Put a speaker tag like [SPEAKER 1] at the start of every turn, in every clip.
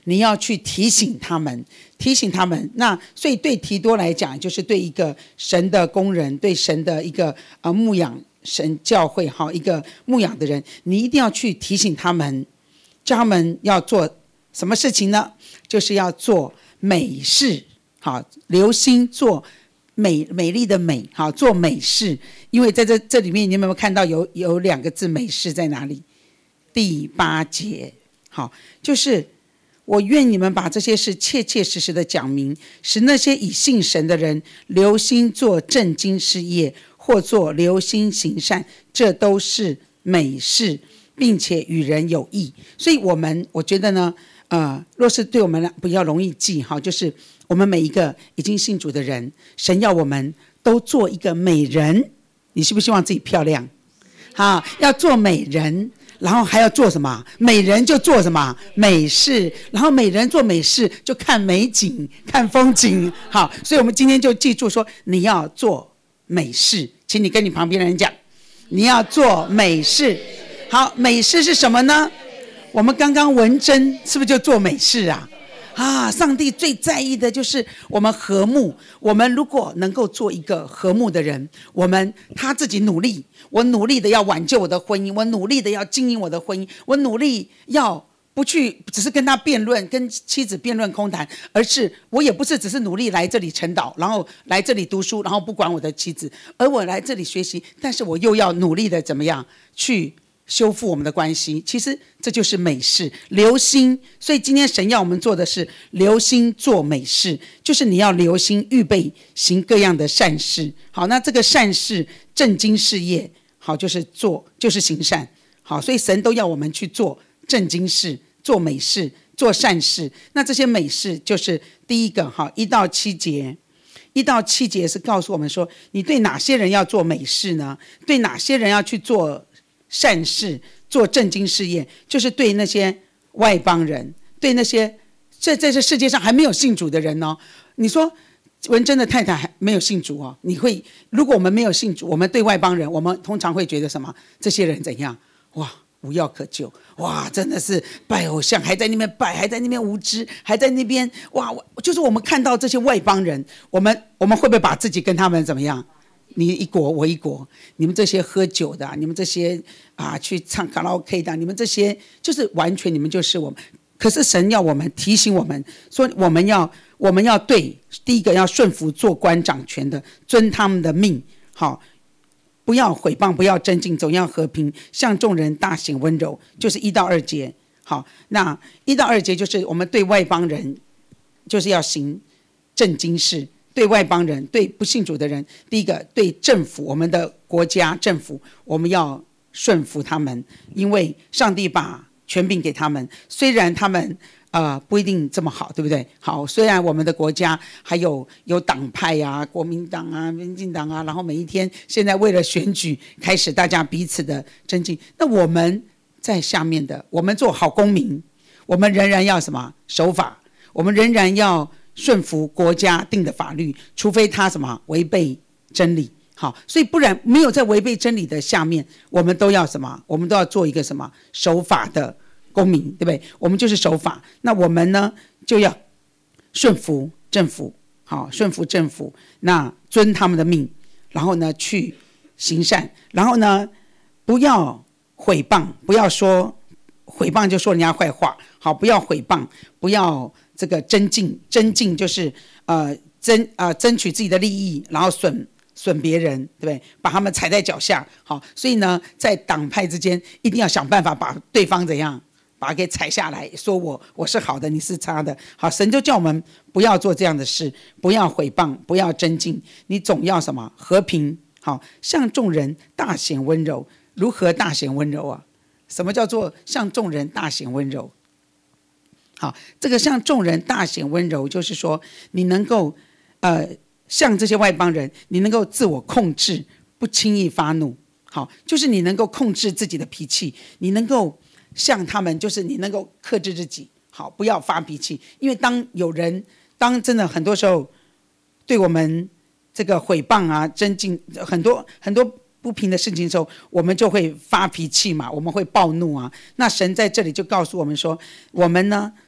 [SPEAKER 1] 你要去提醒他们。那所以对提多来讲，就是对一个神的工人，对神的一个牧养神教会一个牧养的人，你一定要去提醒他们，叫他们要做什么事情呢？就是要做美事，留心做美丽的美，做美事。因为在这里面，你有没有看到有两个字美事在哪里？第8节，就是我愿你们把这些事切切实实的讲明，使那些以信神的人留心做正经事业，或做留心行善，这都是美事，并且与人有益。所以我觉得呢，若是对我们比较容易记，就是我们每一个已经信主的人，神要我们都做一个美人。你是不是希望自己漂亮？要做美人，然后还要做什么？美人就做什么？美事。然后美人做美事就看美景，看风景。好，所以我们今天就记住说，你要做美事。请你跟你旁边的人讲，你要做美事。好，美事是什么呢？我们刚刚文珍是不是就做美事啊？上帝最在意的就是我们和睦。我们如果能够做一个和睦的人，他自己努力，我努力的要挽救我的婚姻，我努力的要经营我的婚姻，我努力要不去只是跟他辩论，跟妻子辩论空谈，而是我也不是只是努力来这里晨祷，然后来这里读书，然后不管我的妻子，而我来这里学习，但是我又要努力的怎么样去修复我们的关系。其实这就是美事，留心。所以今天神要我们做的是留心做美事，就是你要留心预备行各样的善事。好，那这个善事正经事业，好，就是行善。好，所以神都要我们去做正经事，做美事，做善事。那这些美事就是第一个1到7节，1到7节是告诉我们说，你对哪些人要做美事呢？对哪些人要去做善事，做正经事业，就是对那些外邦人，对那些在这世界上还没有信主的人哦。你说文珍的太太还没有信主哦，如果我们没有信主，我们对外邦人，我们通常会觉得什么？这些人怎样？哇，无药可救，哇，真的是拜偶像，还在那边拜，还在那边无知，还在那边哇，就是我们看到这些外邦人，我们会不会把自己跟他们怎么样？你一国我一国，你们这些喝酒的，你们这些去唱卡拉 OK 的，你们这些就是完全你们就是我们。可是神要我们提醒我们说，我们要对第一个要顺服做官掌权的，遵他们的命，好，不要毁谤，不要争竞，总要和平，向众人大显温柔，就是1到2节。好，那1到2节就是我们对外邦人就是要行正经事。对外邦人，对不信主的人，第一个对政府，我们的国家政府，我们要顺服他们，因为上帝把权柄给他们，虽然他们不一定这么好，对不对？好，虽然我们的国家还有党派啊，国民党啊，民进党啊，然后每一天现在为了选举开始大家彼此的争竞，那我们在下面的，我们做好公民，我们仍然要什么？守法，我们仍然要顺服国家定的法律，除非他什么违背真理。好，所以不然没有在违背真理的下面，我们都要什么？我们都要做一个什么守法的公民，对不对？我们就是守法。那我们呢就要顺服政府，好，顺服政府，那遵他们的命，然后呢去行善，然后呢不要毁谤，不要说毁谤就说人家坏话，好，不要毁谤，不要这个争竞，争竞就是争取自己的利益，然后损别人，对不对？把他们踩在脚下。好，所以呢，在党派之间一定要想办法把对方怎样，把他给踩下来，说我是好的，你是差的。好，神就叫我们不要做这样的事，不要毁谤，不要争竞，你总要什么和平。好，向众人大显温柔。如何大显温柔啊？什么叫做向众人大显温柔？好，这个向众人大显温柔，就是说你能够像这些外邦人，你能够自我控制，不轻易发怒。好，就是你能够控制自己的脾气，你能够像他们，就是你能够克制自己，好，不要发脾气。因为当真的很多时候对我们这个毁谤啊、争竞很多不平的事情的时候，我们就会发脾气嘛，我们会暴怒啊。那神在这里就告诉我们说，我们呢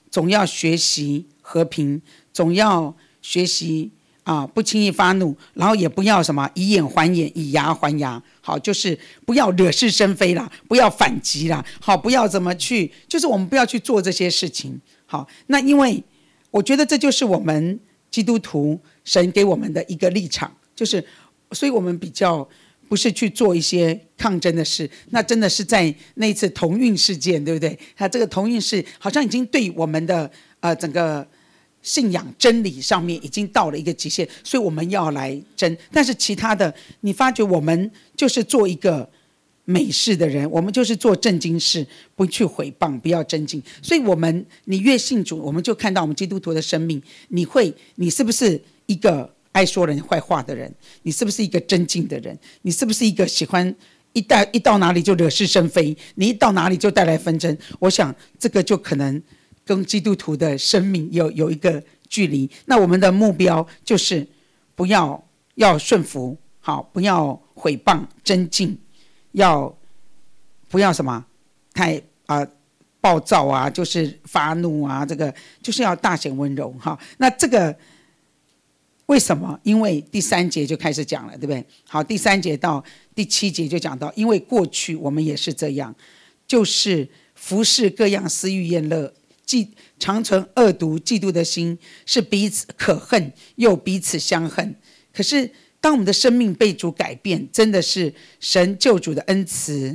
[SPEAKER 1] 总要学习和平，总要学习不轻易发怒，然后也不要什么以眼还眼，以牙还牙。好，就是不要惹是生非啦，不要反击啦，好，不要怎么去，就是我们不要去做这些事情。好，那因为我觉得这就是我们基督徒神给我们的一个立场，就是所以我们比较不是去做一些抗争的事。那真的是在那一次同运事件，对不对？它这个同运事好像已经对我们的整个信仰真理上面已经到了一个极限，所以我们要来争。但是其他的，你发觉我们就是做一个美事的人，我们就是做正经事，不去毁谤，不要争竞。所以你越信主，我们就看到我们基督徒的生命，你是不是一个爱说人坏话的人？你是不是一个争竞的人？你是不是一个喜欢一到哪里就惹是生非？你一到哪里就带来纷争？我想这个就可能跟基督徒的生命有一个距离。那我们的目标就是要顺服，好，不要毁谤争竞，不要什么太暴躁啊，就是发怒啊，这个就是要大显温柔。好，那这个为什么？因为第3节就开始讲了，对不对？好，第3节到第7节就讲到，因为过去我们也是这样，就是服侍各样私欲厌乐，常存恶毒嫉妒的心，是彼此可恨，又彼此相恨。可是当我们的生命被主改变，真的是神救主的恩慈，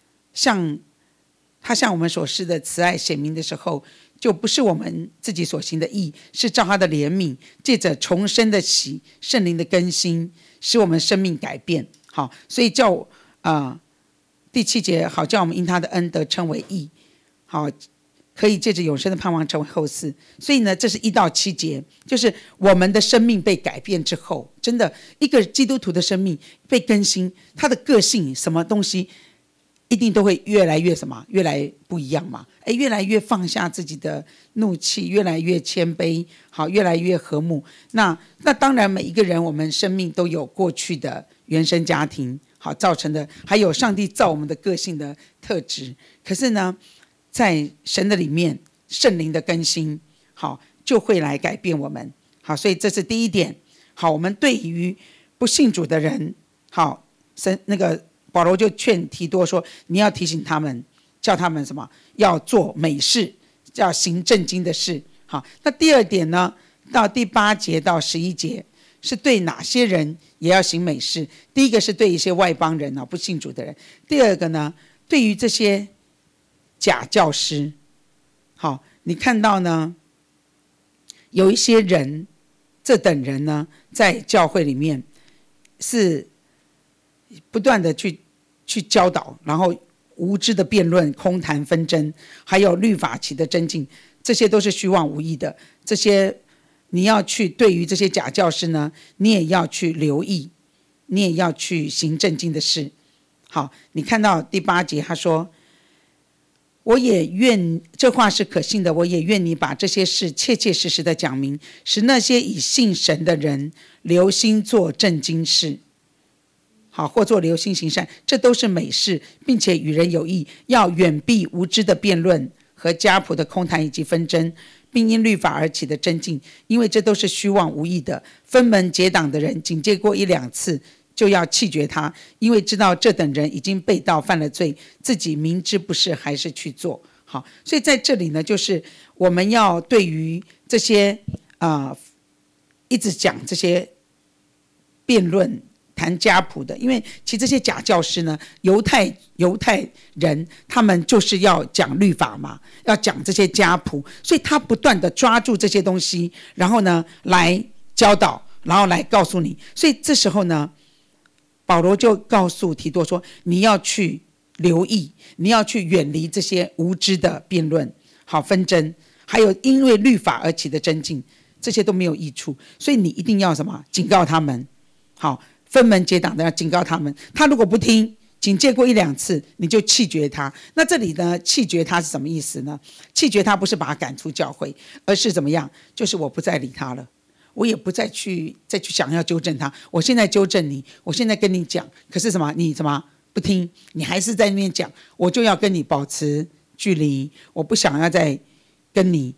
[SPEAKER 1] 他向我们所施的慈爱显明的时候，就不是我们自己所行的义，是照他的怜悯，借着重生的喜，圣灵的更新，使我们生命改变。好，所以第7节，好叫我们因他的恩得称为义，好，可以借着永生的盼望成为后嗣。所以呢，这是1到7节，就是我们的生命被改变之后，真的一个基督徒的生命被更新，他的个性什么东西一定都会越来越越来不一样嘛。越来越放下自己的怒气，越来越谦卑，好，越来越和睦。那当然每一个人我们生命都有过去的原生家庭好造成的，还有上帝造我们的个性的特质。可是呢，在神的里面，圣灵的更新，好，就会来改变我们。好，所以这是第一点。好，我们对于不信主的人，好，保罗就劝提多说，你要提醒他们，叫他们什么？要做美事，要行正经的事。好，那第二点呢，到第8节到11节，是对哪些人也要行美事？第一个是对一些外邦人不信主的人。第二个呢，对于这些假教师，好，你看到呢，有一些人，这等人呢，在教会里面是不断的去教导，然后无知的辩论、空谈纷争，还有律法期的争竞，这些都是虚妄无益的。这些你要去对于这些假教师呢，你也要去留意，你也要去行正经的事。好，你看到第8节他说，我也愿，这话是可信的，我也愿你把这些事切切实实的讲明，使那些以信神的人留心做正经事，好，或做留心行善，这都是美事，并且与人有益，要远避无知的辩论和家谱的空谈以及纷争，并因律法而起的争竞，因为这都是虚妄无益的。分门结党的人，警戒过1、2次就要弃绝他，因为知道这等人已经被盗犯了罪，自己明知不是还是去做。好，所以在这里呢，就是我们要对于这些一直讲这些辩论谈家谱的，因为其实这些假教师呢，犹太人他们就是要讲律法嘛，要讲这些家谱，所以他不断的抓住这些东西，然后呢来教导，然后来告诉你。所以这时候呢，保罗就告诉提多说，你要去留意，你要去远离这些无知的辩论、好纷争，还有因为律法而起的争竞，这些都没有益处。所以你一定要什么？警告他们，好，分门结党的要警告他们。他如果不听，警戒过1、2次，你就弃绝他。那这里呢，弃绝他是什么意思呢？弃绝他不是把他赶出教会，而是怎么样？就是我不再理他了。我也不再去想要纠正他，我现在纠正你，我现在跟你讲，可是什么？你什么不听？你还是在那边讲，我就要跟你保持距离，我不想要再跟你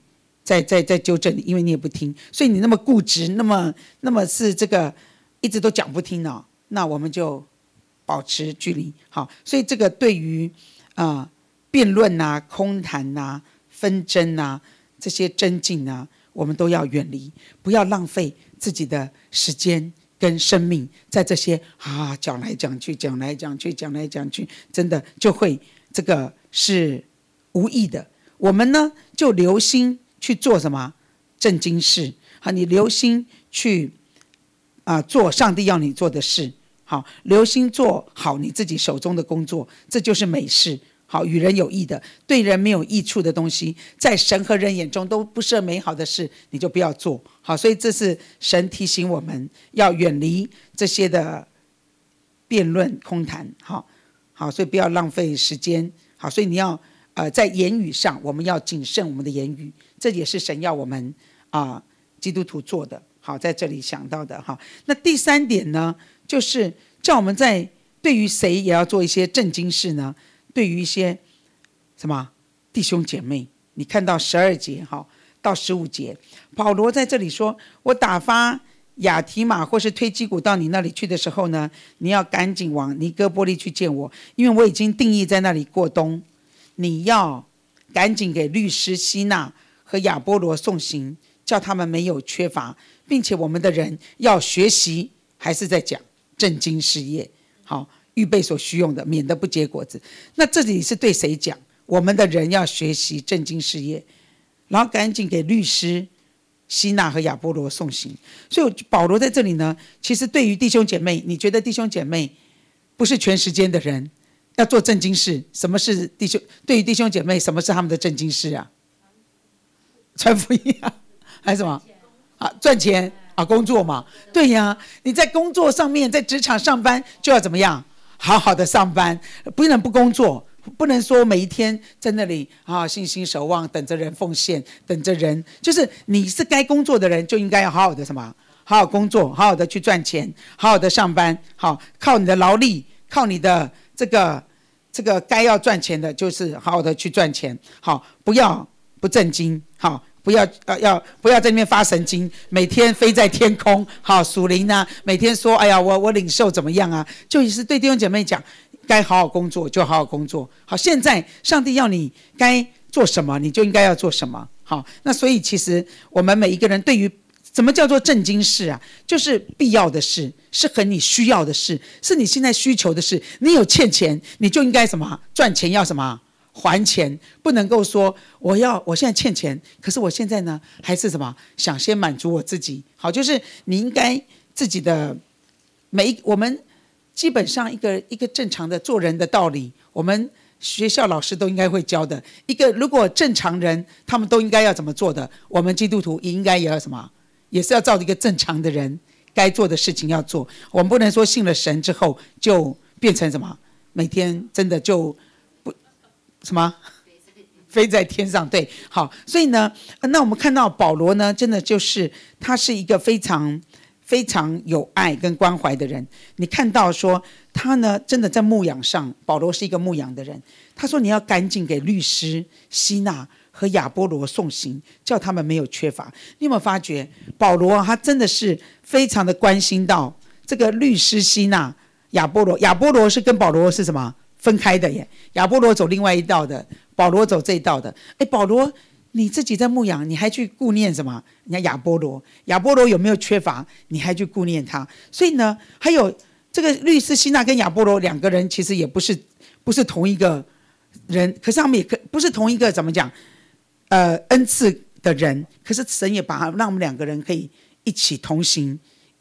[SPEAKER 1] 在纠正你，因为你也不听，所以你那么固执，那么是这个一直都讲不听哦，那我们就保持距离。好，所以这个对于辩论啊、空谈啊、纷争啊这些争竞啊，我们都要远离，不要浪费自己的时间跟生命在这些讲来讲去、讲来讲去、讲来讲去，真的就会这个是无益的。我们呢就留心去做什么正经事，好，你留心去做上帝要你做的事，好，留心做好你自己手中的工作，这就是美事。好，与人有益的，对人没有益处的东西，在神和人眼中都不是美好的事，你就不要做。好，所以这是神提醒我们要远离这些的辩论空谈。好，所以不要浪费时间。好，所以你要在言语上我们要谨慎我们的言语，这也是神要我们基督徒做的。好，在这里想到的。好，那第3点呢，就是叫我们在对于谁也要做一些正经事呢？对于一些什么弟兄姐妹，你看到12节到15节，保罗在这里说，我打发亚提马或是推基古到你那里去的时候呢，你要赶紧往尼哥波利去见我，因为我已经定义在那里过冬。你要赶紧给律师希纳和亚波罗送行，叫他们没有缺乏，并且我们的人要学习，还是在讲正经事业，好，预备所需用的，免得不结果子。那这里是对谁讲？我们的人要学习正经事业，然后赶紧给律师希纳和亚波罗送行。所以保罗在这里呢，其实对于弟兄姐妹，你觉得弟兄姐妹不是全时间的人，要做正经事。什么是对于弟兄姐妹，什么是他们的正经事啊？传福音啊，还是什么赚钱工作嘛。对呀，你在工作上面，在职场上班就要怎么样？好好的上班，不能不工作，不能说每一天在那里信心守望，等着人奉献，等着人，就是你是该工作的人，就应该要好好的什么？好好工作，好好的去赚钱，好好的上班，好，靠你的劳力，靠你的这个该要赚钱的，就是好好的去赚钱，好，不要不正经，好，不要在那边发神经，每天飞在天空，好，属灵啊，每天说哎呀我领受怎么样啊，就是对弟兄姐妹讲，该好好工作就好好工作。好，现在上帝要你该做什么，你就应该要做什么。好，那所以其实我们每一个人对于什么叫做正经事啊，就是必要的事，是很你需要的事，是你现在需求的事。你有欠钱，你就应该什么赚钱，要什么还钱，不能够说我现在欠钱，可是我现在呢还是什么想先满足我自己。好，就是你应该自己的我们基本上一个正常的做人的道理，我们学校老师都应该会教的。如果正常人他们都应该要怎么做的，我们基督徒也应该也要什么，也是要照着一个正常的人该做的事情要做。我们不能说信了神之后就变成什么，每天真的就什么飞在天上。对，好，所以呢，那我们看到保罗呢，真的就是他是一个非常非常有爱跟关怀的人。你看到说他呢，真的在牧养上，保罗是一个牧养的人。他说你要赶紧给律师希纳和亚波罗送行，叫他们没有缺乏。你有没有发觉保罗他真的是非常的关心到这个律师希纳、亚波罗。亚波罗是跟保罗是什么分开的耶，亚波罗走另外一道的，保罗走这一道的。保罗你自己在牧养，你还去顾念什么？人家亚波罗有没有缺乏，你还去顾念他。所以呢，还有这个律师希纳跟亚波罗两个人其实也不是同一个人，可是他们也不是同一个怎么讲恩赐的人，可是神也让我们两个人可以一起同行。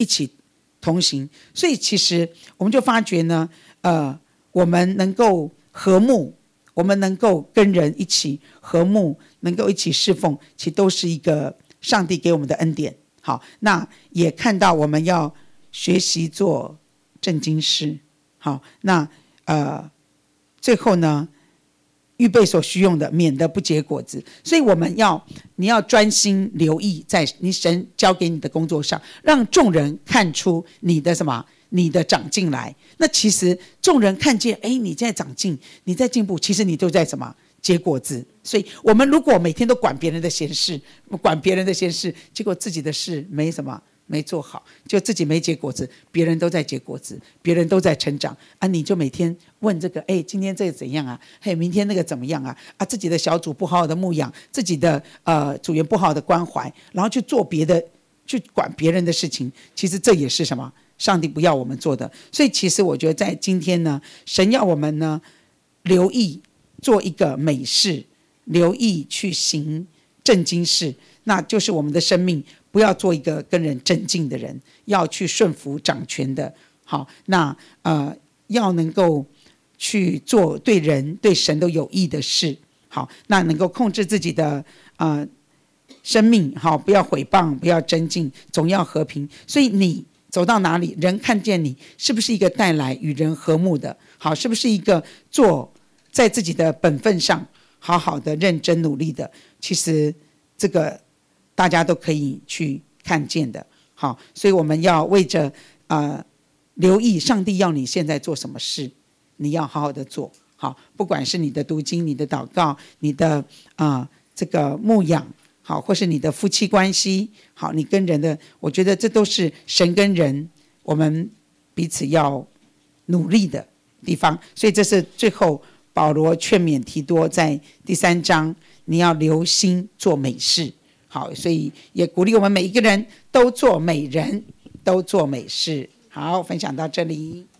[SPEAKER 1] 所以其实我们就发觉呢，我们能够和睦，我们能够跟人一起和睦，能够一起侍奉，其实都是一个上帝给我们的恩典。好，那也看到我们要学习做正经事。好，那最后呢，预备所需用的，免得不结果子。所以你要专心留意在你神交给你的工作上，让众人看出你的什么，你的长进来。那其实众人看见你在长进，你在进步，其实你就在什么结果子。所以我们如果每天都管别人的闲事，结果自己的事没做好，就自己没结果子，别人都在结果子，别人都在成长啊！你就每天问这个，今天这个怎样啊？明天那个怎么样啊？自己的小组不好好的牧养，自己的组员不好好的关怀，然后去做别的，去管别人的事情，其实这也是什么？上帝不要我们做的。所以其实我觉得在今天呢，神要我们呢留意做一个美事，留意去行正经事，那就是我们的生命不要做一个跟人争竞的人，要去顺服掌权的。好，那要能够去做对人对神都有益的事。好，那能够控制自己的生命，好，不要毁谤，不要争竞，总要和平。所以你走到哪里，人看见你是不是一个带来与人和睦的？好，是不是一个做在自己的本分上好好的认真努力的？其实这个大家都可以去看见的。好，所以我们要为着留意上帝要你现在做什么事，你要好好的做好，不管是你的读经、你的祷告、你的这个牧养，好，或是你的夫妻关系，好，你跟人的，我觉得这都是神跟人我们彼此要努力的地方。所以这是最后保罗劝勉提多在第3章，你要留心做美事。好，所以也鼓励我们每一个人都做美人，都做美事。好，分享到这里。